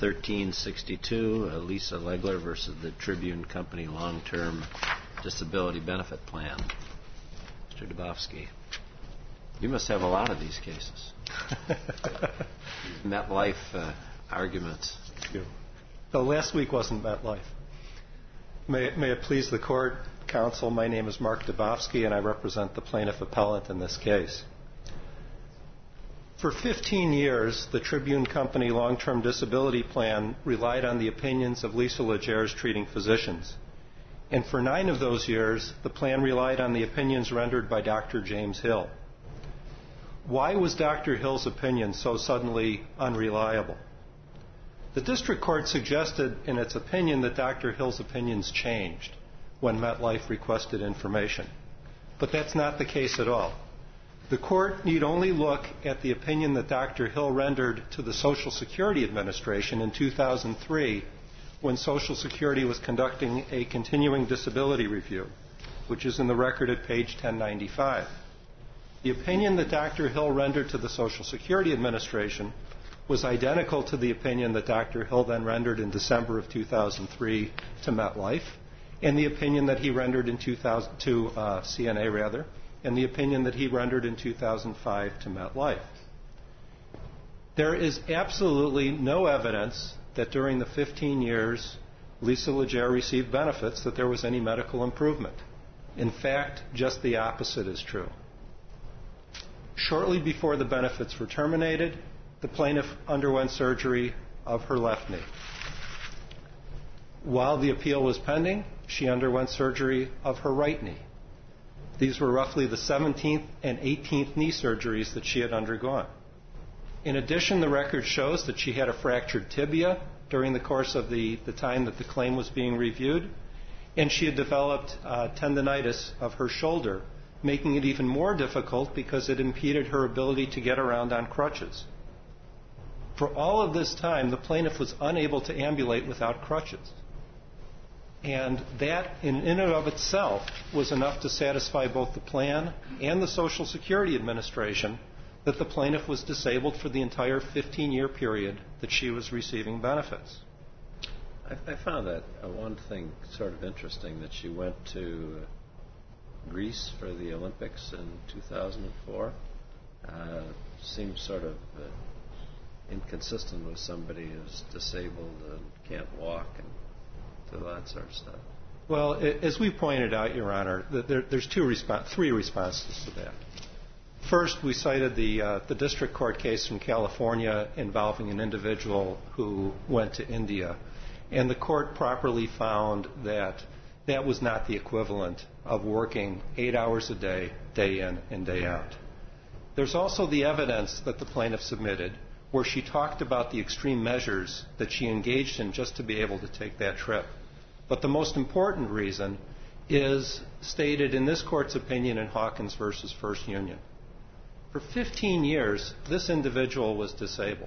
1362, Lisa Legler versus the Tribune Company Long-Term Disability Benefit Plan. Mr. Dabowski, you must have a lot of these cases. MetLife arguments. The last week wasn't MetLife. May it please the Court, Counsel, my name is Mark Dabowski, and I represent the plaintiff appellant in this case. For 15 years, the Tribune Company Long-Term Disability Plan relied on the opinions of Lisa Leger's treating physicians. And for 9 of those years, the plan relied on the opinions rendered by Dr. James Hill. Why was Dr. Hill's opinion so suddenly unreliable? The district court suggested in its opinion that Dr. Hill's opinions changed when MetLife requested information. But that's not the case at all. The court need only look at the opinion that Dr. Hill rendered to the Social Security Administration in 2003 when Social Security was conducting a continuing disability review, which is in the record at page 1095. The opinion that Dr. Hill rendered to the Social Security Administration was identical to the opinion that Dr. Hill then rendered in December of 2003 to MetLife, and the opinion that he rendered in CNA, and the opinion that he rendered in 2005 to MetLife. There is absolutely no evidence that during the 15 years Lisa Leger received benefits that there was any medical improvement. In fact, just the opposite is true. Shortly before the benefits were terminated, the plaintiff underwent surgery of her left knee. While the appeal was pending, she underwent surgery of her right knee. These were roughly the 17th and 18th knee surgeries that she had undergone. In addition, the record shows that she had a fractured tibia during the course of the time that the claim was being reviewed, and she had developed tendinitis of her shoulder, making it even more difficult because it impeded her ability to get around on crutches. For all of this time, the plaintiff was unable to ambulate without crutches. And that, in and of itself, was enough to satisfy both the plan and the Social Security Administration that the plaintiff was disabled for the entire 15-year period that she was receiving benefits. I found that one thing sort of interesting, that she went to Greece for the Olympics in 2004. Seems sort of inconsistent with somebody who's disabled and can't walk and do that sort of stuff. Well, as we pointed out, Your Honor, there's three responses to that. First, we cited the district court case from California involving an individual who went to India, and the court properly found that that was not the equivalent of working 8 hours a day, day in and day out. There's also the evidence that the plaintiff submitted where she talked about the extreme measures that she engaged in just to be able to take that trip. But the most important reason is stated in this court's opinion in Hawkins versus First Union. For 15 years, this individual was disabled.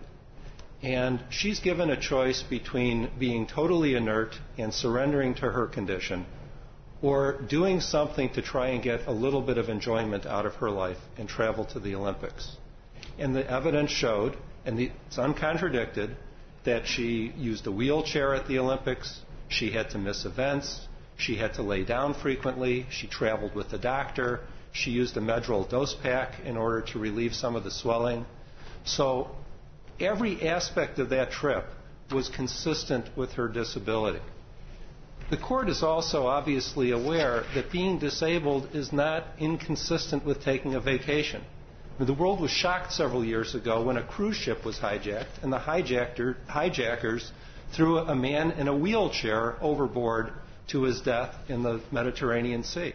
And she's given a choice between being totally inert and surrendering to her condition, or doing something to try and get a little bit of enjoyment out of her life and travel to the Olympics. And the evidence showed, and it's uncontradicted, that she used a wheelchair at the Olympics, she had to miss events, she had to lay down frequently, she traveled with the doctor, she used a Medrol dose pack in order to relieve some of the swelling. So every aspect of that trip was consistent with her disability. The court is also obviously aware that being disabled is not inconsistent with taking a vacation. The world was shocked several years ago when a cruise ship was hijacked and the hijackers threw a man in a wheelchair overboard to his death in the Mediterranean Sea.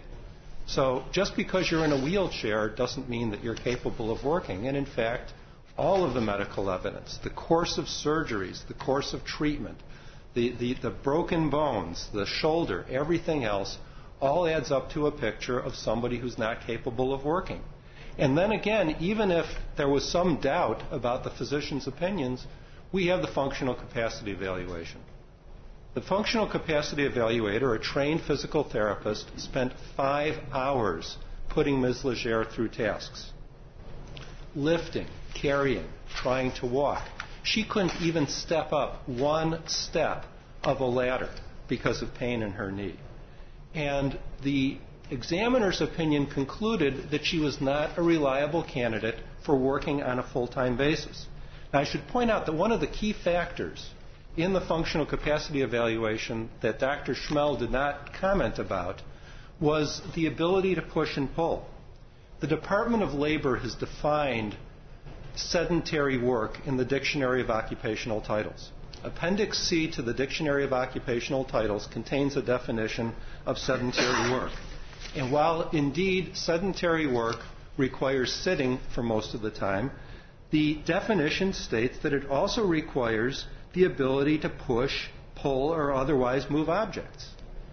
So just because you're in a wheelchair doesn't mean that you're capable of working. And in fact, all of the medical evidence, the course of surgeries, the course of treatment, the broken bones, the shoulder, everything else, all adds up to a picture of somebody who's not capable of working. And then again, even if there was some doubt about the physician's opinions, we have the functional capacity evaluation. The functional capacity evaluator, a trained physical therapist, spent 5 hours putting Ms. Leger through tasks. Lifting, carrying, trying to walk. She couldn't even step up one step of a ladder because of pain in her knee. And the examiner's opinion concluded that she was not a reliable candidate for working on a full-time basis. Now, I should point out that one of the key factors in the functional capacity evaluation that Dr. Schmel did not comment about was the ability to push and pull. The Department of Labor has defined sedentary work in the Dictionary of Occupational Titles. Appendix C to the Dictionary of Occupational Titles contains a definition of sedentary work. And while indeed sedentary work requires sitting for most of the time, the definition states that it also requires the ability to push, pull, or otherwise move objects.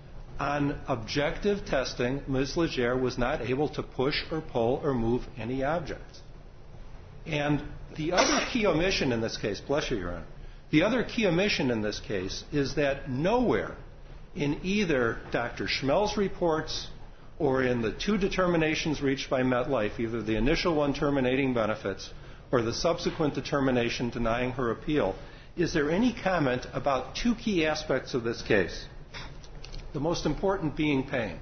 On objective testing, Ms. Legere was not able to push or pull or move any objects. And the other key omission in this case, bless you, Your Honor, the other key omission in this case is that nowhere in either Dr. Schmel's reports or in the two determinations reached by MetLife, either the initial one terminating benefits or the subsequent determination denying her appeal, is there any comment about two key aspects of this case, the most important being pain.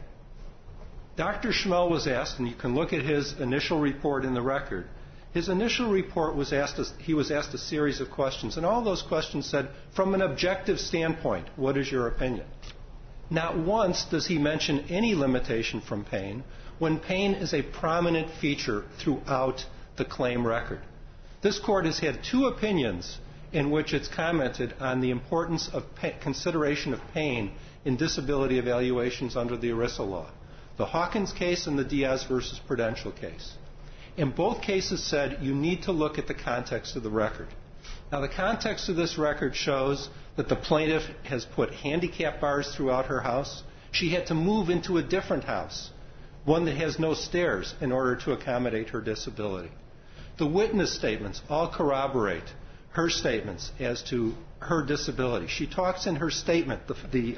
Dr. Schmel was asked, and you can look at his initial report in the record, his initial report was he was asked a series of questions, and all those questions said, from an objective standpoint, what is your opinion? Not once does he mention any limitation from pain when pain is a prominent feature throughout the claim record. This Court has had two opinions in which it's commented on the importance of consideration of pain in disability evaluations under the ERISA law, the Hawkins case and the Diaz versus Prudential case. In both cases said you need to look at the context of the record. Now, the context of this record shows that the plaintiff has put handicap bars throughout her house. She had to move into a different house, one that has no stairs, in order to accommodate her disability. The witness statements all corroborate her statements as to her disability. She talks in her statement, the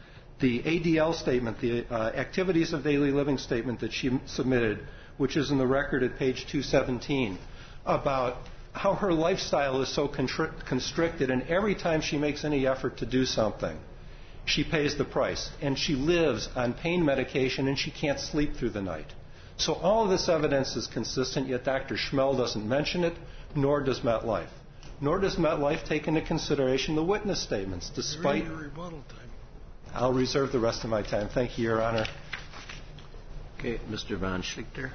ADL statement, the Activities of Daily Living statement that she submitted, which is in the record at page 217, about how her lifestyle is so constricted, and every time she makes any effort to do something, she pays the price. And she lives on pain medication, and she can't sleep through the night. So all of this evidence is consistent, yet Dr. Schmel doesn't mention it, nor does MetLife. Nor does MetLife take into consideration the witness statements, despite... Your rebuttal time. I'll reserve the rest of my time. Thank you, Your Honor. Okay, Mr. Von Schlichter.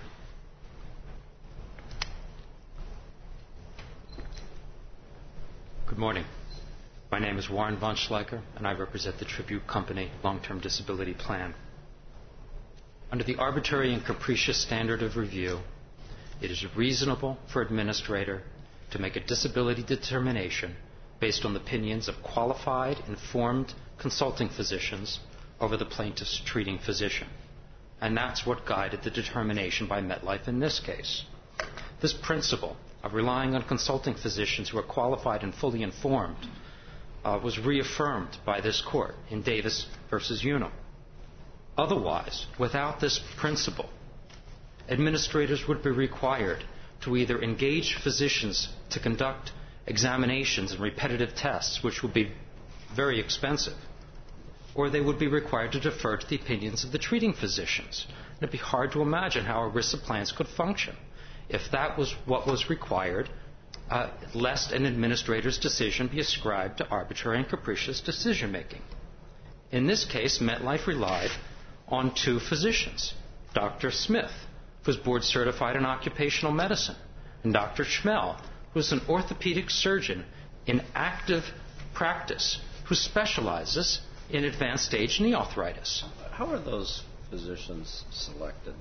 Good morning. My name is Warren Von Schleicher, and I represent the Tribute Company Long-Term Disability Plan. Under the arbitrary and capricious standard of review, it is reasonable for an administrator to make a disability determination based on the opinions of qualified, informed consulting physicians over the plaintiff's treating physician. And that's what guided the determination by MetLife in this case. This principle of relying on consulting physicians who are qualified and fully informed was reaffirmed by this Court in Davis versus Unum. Otherwise, without this principle, administrators would be required to either engage physicians to conduct examinations and repetitive tests, which would be very expensive, or they would be required to defer to the opinions of the treating physicians. It would be hard to imagine how ERISA plans could function if that was what was required, lest an administrator's decision be ascribed to arbitrary and capricious decision-making. In this case, MetLife relied on two physicians, Dr. Smith, who was board certified in occupational medicine, and Dr. Schmel, who is an orthopedic surgeon in active practice who specializes in advanced stage knee arthritis. How are those physicians selected?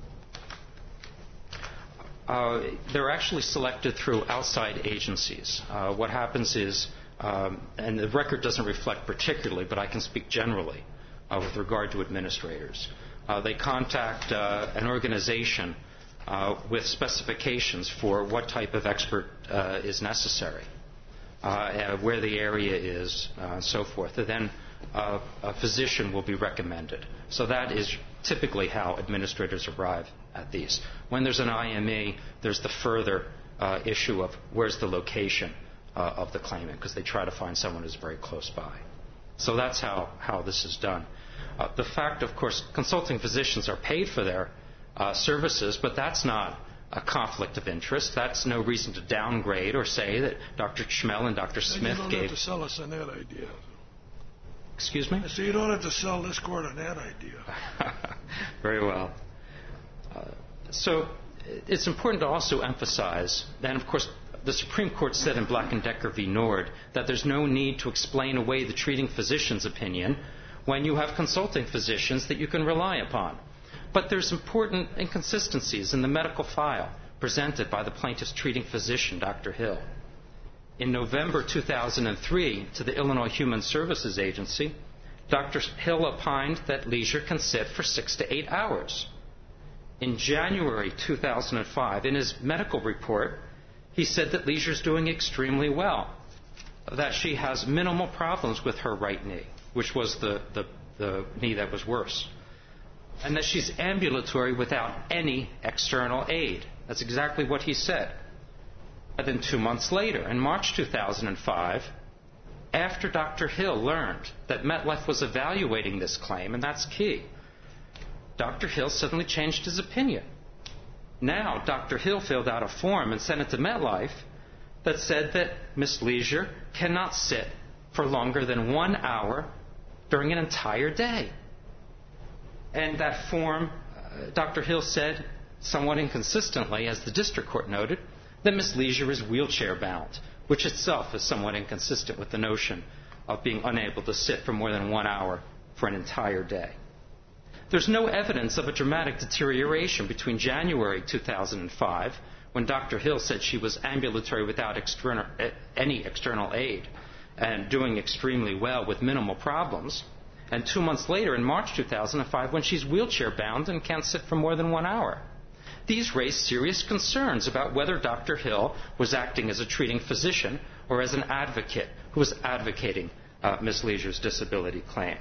They're actually selected through outside agencies. What happens is, and the record doesn't reflect particularly, but I can speak generally with regard to administrators. They contact an organization with specifications for what type of expert is necessary, where the area is, and so forth. And then a physician will be recommended. So that is typically how administrators arrive at these. When there's an IME, there's the further issue of where's the location of the claimant because they try to find someone who's very close by. So that's how this is done. The fact, of course, consulting physicians are paid for their services, but that's not a conflict of interest. That's no reason to downgrade or say that Dr. Schmel and Dr. Smith you don't gave... have to sell us on that idea. Excuse me? So you don't have to sell this court on that idea. Very well. So it's important to also emphasize, and of course the Supreme Court said in Black & Decker v. Nord that there's no need to explain away the treating physician's opinion when you have consulting physicians that you can rely upon. But there's important inconsistencies in the medical file presented by the plaintiff's treating physician, Dr. Hill. In November 2003, to the Illinois Human Services Agency, Dr. Hill opined that Leisure can sit for 6 to 8 hours. In January 2005, in his medical report, he said that Leisure's doing extremely well, that she has minimal problems with her right knee, which was the knee that was worse, and that she's ambulatory without any external aid. That's exactly what he said. And then 2 months later, in March 2005, after Dr. Hill learned that MetLife was evaluating this claim, and that's key, Dr. Hill suddenly changed his opinion. Now, Dr. Hill filled out a form and sent it to MetLife that said that Miss Leisure cannot sit for longer than 1 hour during an entire day. And that form, Dr. Hill said, somewhat inconsistently, as the district court noted, that Miss Leisure is wheelchair bound, which itself is somewhat inconsistent with the notion of being unable to sit for more than 1 hour for an entire day. There's no evidence of a dramatic deterioration between January 2005, when Dr. Hill said she was ambulatory without any external aid and doing extremely well with minimal problems, and 2 months later, in March 2005, when she's wheelchair bound and can't sit for more than 1 hour. These raise serious concerns about whether Dr. Hill was acting as a treating physician or as an advocate who was advocating Ms. Leisure's disability claim.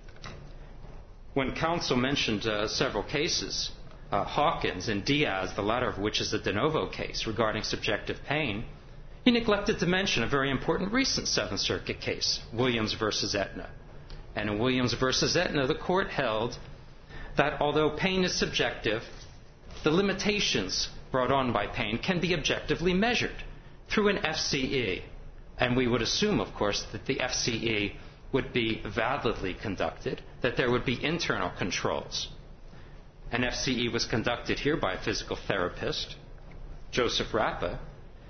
When counsel mentioned several cases, Hawkins and Diaz, the latter of which is a de novo case regarding subjective pain, he neglected to mention a very important recent Seventh Circuit case, Williams versus Aetna. And in Williams versus Aetna, the court held that although pain is subjective, the limitations brought on by pain can be objectively measured through an FCE. And we would assume, of course, that the FCE would be validly conducted, that there would be internal controls. An FCE was conducted here by a physical therapist, Joseph Rappa,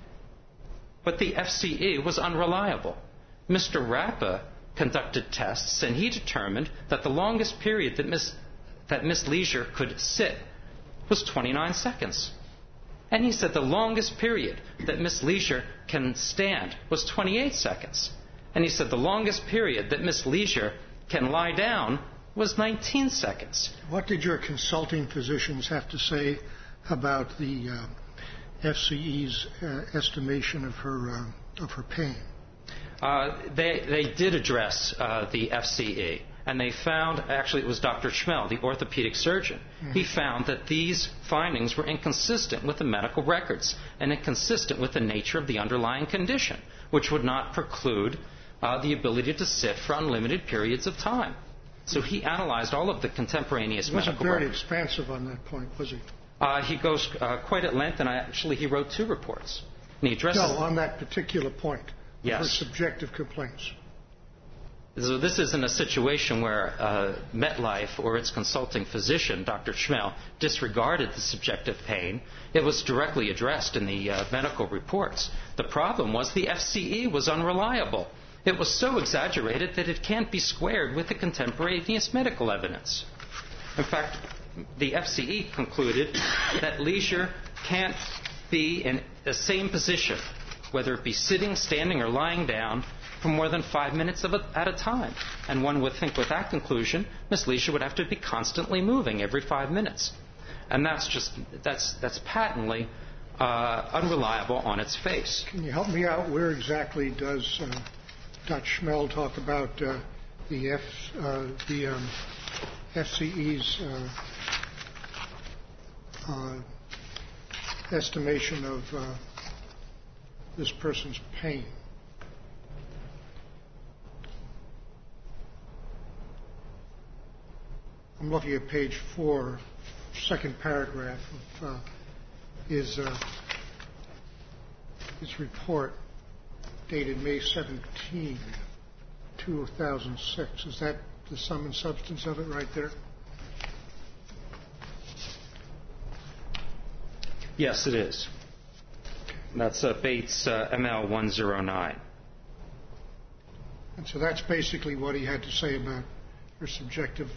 but the FCE was unreliable. Mr. Rappa conducted tests, and he determined that the longest period that Miss Leisure could sit was 29 seconds. And he said the longest period that Miss Leisure can stand was 28 seconds. And he said the longest period that Miss Leisure can lie down was 19 seconds. What did your consulting physicians have to say about the FCE's estimation of her pain? They did address the FCE, and they found, actually it was Dr. Schmel, the orthopedic surgeon, he found that these findings were inconsistent with the medical records and inconsistent with the nature of the underlying condition, which would not preclude the ability to sit for unlimited periods of time. So he analyzed all of the contemporaneous medical records. He wasn't very expansive on that point, was he? He goes quite at length, and he wrote 2 reports. And he addresses... No, on that particular point. Yes. For subjective complaints. So this isn't a situation where MetLife or its consulting physician, Dr. Schmel, disregarded the subjective pain. It was directly addressed in the medical reports. The problem was the FCE was unreliable. It was so exaggerated that it can't be squared with the contemporaneous medical evidence. In fact, the FCE concluded that Leisure can't be in the same position, whether it be sitting, standing, or lying down, for more than 5 minutes at a time. And one would think with that conclusion, Miss Leisure would have to be constantly moving every 5 minutes. And that's patently unreliable on its face. Can you help me out? Where exactly does Dr. Schmel talk about the FCE's estimation of this person's pain? I'm looking at page 4, second paragraph of his report dated May 17, 2006. Is that the sum and substance of it right there? Yes, it is. That's Bates ML 109. And so that's basically what he had to say about her subjective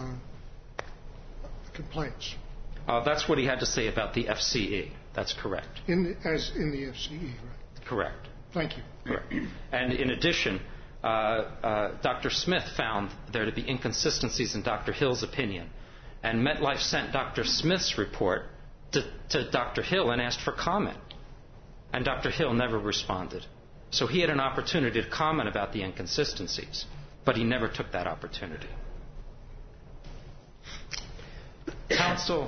complaints. That's what he had to say about the FCE. That's correct. As in the FCE, right? Correct. Thank you. Correct. And in addition, Dr. Smith found there to be inconsistencies in Dr. Hill's opinion. And MetLife sent Dr. Smith's report to Dr. Hill and asked for comment. And Dr. Hill never responded. So he had an opportunity to comment about the inconsistencies, but he never took that opportunity. Counsel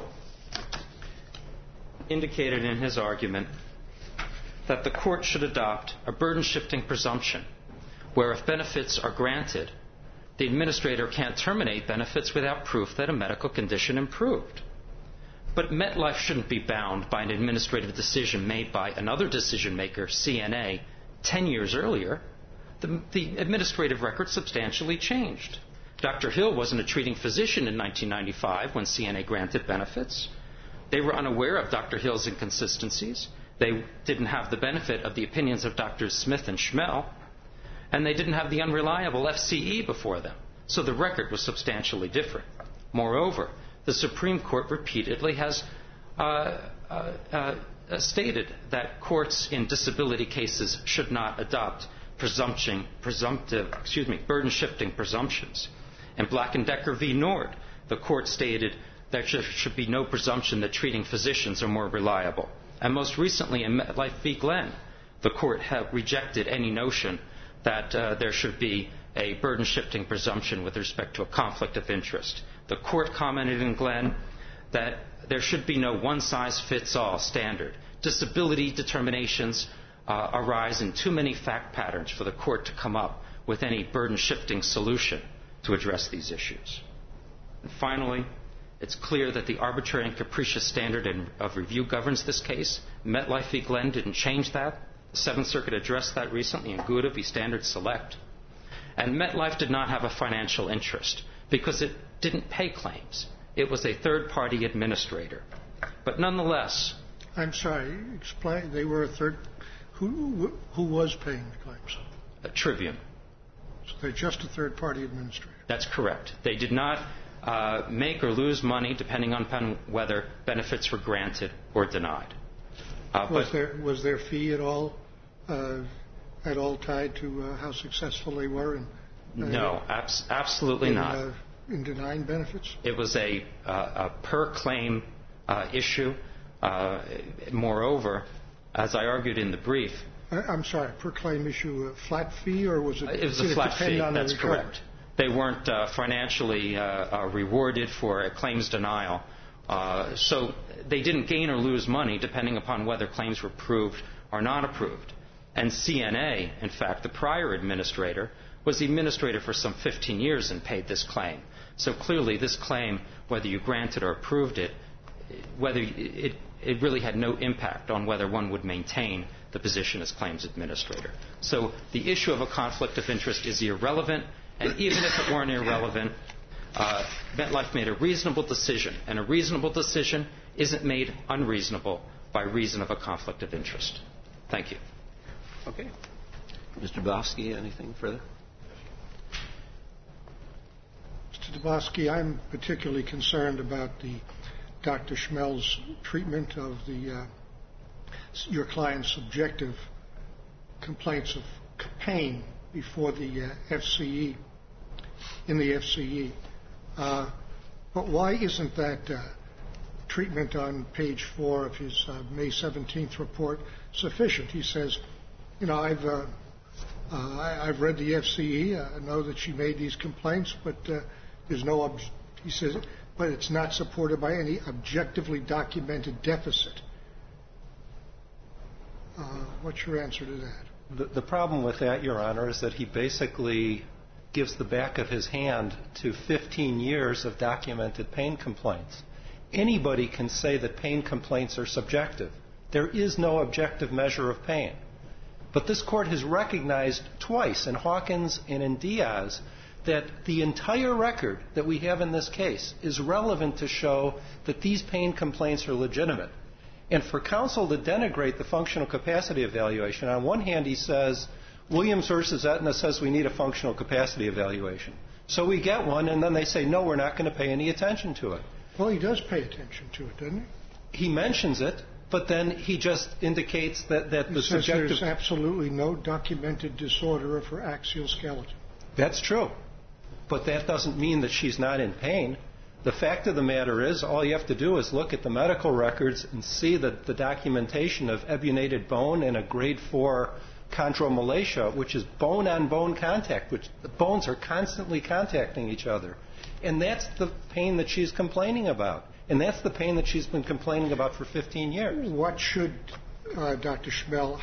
indicated in his argument that the court should adopt a burden-shifting presumption where if benefits are granted, the administrator can't terminate benefits without proof that a medical condition improved. But MetLife shouldn't be bound by an administrative decision made by another decision maker, CNA, 10 years earlier. The administrative record substantially changed. Dr. Hill wasn't a treating physician in 1995 when CNA granted benefits. They were unaware of Dr. Hill's inconsistencies. They didn't have the benefit of the opinions of Drs. Smith and Schmel. And they didn't have the unreliable FCE before them. So the record was substantially different. Moreover, the Supreme Court repeatedly has stated that courts in disability cases should not adopt burden-shifting presumptions. In Black and Decker v. Nord, the court stated there should be no presumption that treating physicians are more reliable. And most recently in MetLife v. Glenn, the court rejected any notion that there should be a burden-shifting presumption with respect to a conflict of interest. The court commented in Glenn that there should be no one-size-fits-all standard. Disability determinations arise in too many fact patterns for the court to come up with any burden-shifting solution to address these issues. And finally, it's clear that the arbitrary and capricious standard of review governs this case. MetLife v. Glenn didn't change that. The Seventh Circuit addressed that recently in Gouda v. Standard Select. And MetLife did not have a financial interest because it didn't pay claims. It was a third-party administrator. But nonetheless... I'm sorry, explain. They were a third... Who was paying the claims? Trivium. So they're just a third-party administrator. That's correct. They did not make or lose money depending on whether benefits were granted or denied. Was their fee at all tied to how successful they were? No, absolutely not. In denying benefits? It was a per-claim issue. Moreover, as I argued in the brief... I'm sorry, per-claim issue, a flat fee, or was it... It was a flat fee, that's correct. They weren't financially rewarded for a claims denial. So they didn't gain or lose money depending upon whether claims were approved or not approved. And CNA, in fact, the prior administrator, was the administrator for some 15 years and paid this claim. So clearly this claim, whether you granted or approved it, whether it really had no impact on whether one would maintain the position as claims administrator. So the issue of a conflict of interest is irrelevant, and even if it weren't irrelevant, MetLife made a reasonable decision, and a reasonable decision isn't made unreasonable by reason of a conflict of interest. Thank you. Okay. Mr. Dabowski, anything further? Mr. Dabowski, I'm particularly concerned about Dr. Schmel's treatment of your client's subjective complaints of pain before the FCE, in the FCE. But why isn't that treatment on page 4 of his May 17th report sufficient? He says, I've read the FCE. I know that she made these complaints, but there's no, he says, but it's not supported by any objectively documented deficit. What's your answer to that? The problem with that, Your Honor, is that he basically gives the back of his hand to 15 years of documented pain complaints. Anybody can say that pain complaints are subjective. There is no objective measure of pain. But this court has recognized twice, in Hawkins and in Diaz, that the entire record that we have in this case is relevant to show that these pain complaints are legitimate. And for counsel to denigrate the functional capacity evaluation, on one hand he says, Williams versus Aetna says we need a functional capacity evaluation. So we get one, and then they say, no, we're not going to pay any attention to it. Well, he does pay attention to it, doesn't he? He mentions it, but then he just indicates that the subjective... There's absolutely no documented disorder of her axial skeleton. That's true. But that doesn't mean that she's not in pain. The fact of the matter is, all you have to do is look at the medical records and see that the documentation of ebunated bone and a grade 4 chondromalacia, which is bone-on-bone contact, which the bones are constantly contacting each other. And that's the pain that she's complaining about. And that's the pain that she's been complaining about for 15 years. What should Dr. Schmel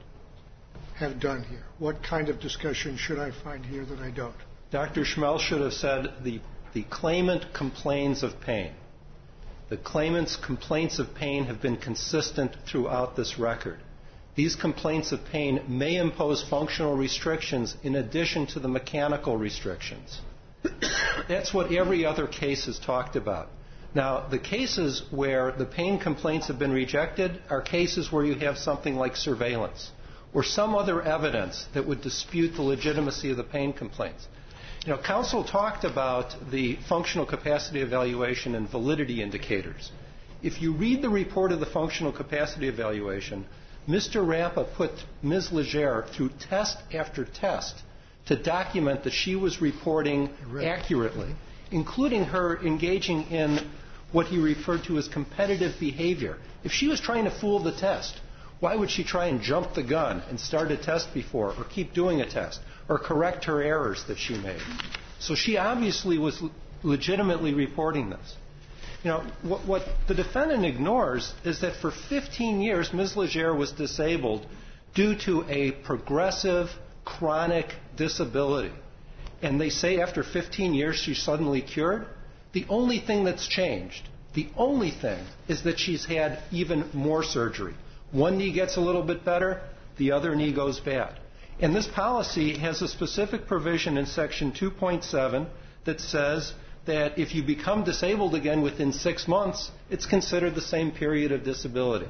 have done here? What kind of discussion should I find here that I don't? Dr. Schmel should have said the claimant complains of pain. The claimant's complaints of pain have been consistent throughout this record. These complaints of pain may impose functional restrictions in addition to the mechanical restrictions. That's what every other case has talked about. Now, the cases where the pain complaints have been rejected are cases where you have something like surveillance or some other evidence that would dispute the legitimacy of the pain complaints. You know, counsel talked about the functional capacity evaluation and validity indicators. If you read the report of the functional capacity evaluation, Mr. Rappa put Ms. Legere through test after test to document that she was reporting accurately, including her engaging in what he referred to as competitive behavior. If she was trying to fool the test, why would she try and jump the gun and start a test before, or keep doing a test, or correct her errors that she made? So she obviously was legitimately reporting this. You know, what the defendant ignores is that for 15 years, Ms. Legere was disabled due to a progressive, chronic disability. And they say after 15 years she's suddenly cured. The only thing that's changed, the only thing, is that she's had even more surgery. One knee gets a little bit better, the other knee goes bad. And this policy has a specific provision in Section 2.7 that says that if you become disabled again within 6 months, it's considered the same period of disability.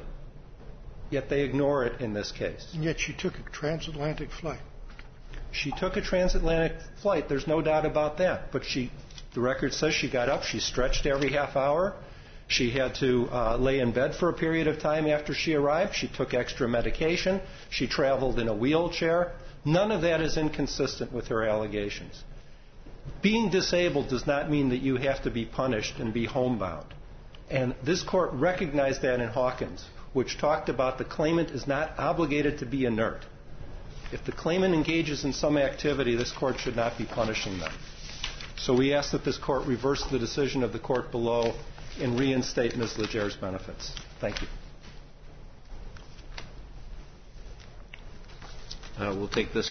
Yet they ignore it in this case. And yet she took a transatlantic flight. She took a transatlantic flight. There's no doubt about that. But the record says she got up, she stretched every half hour. She had to lay in bed for a period of time after she arrived. She took extra medication. She traveled in a wheelchair. None of that is inconsistent with her allegations. Being disabled does not mean that you have to be punished and be homebound. And this court recognized that in Hawkins, which talked about the claimant is not obligated to be inert. If the claimant engages in some activity, this court should not be punishing them. So we ask that this court reverse the decision of the court below and reinstate Ms. Legere's benefits. Thank you. We'll take this